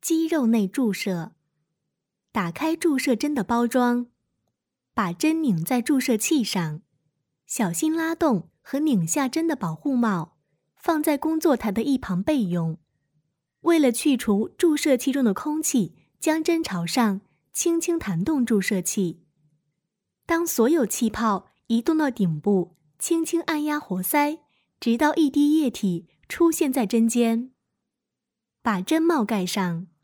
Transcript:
肌肉内注射。打开注射针的包装，把针拧在注射器上，小心拉动和拧下针的保护帽，放在工作台的一旁备用。为了去除注射器中的空气，将针朝上，轻轻弹动注射器。当所有气泡移动到顶部，轻轻按压活塞，直到一滴液体出现在针尖。把针帽盖上，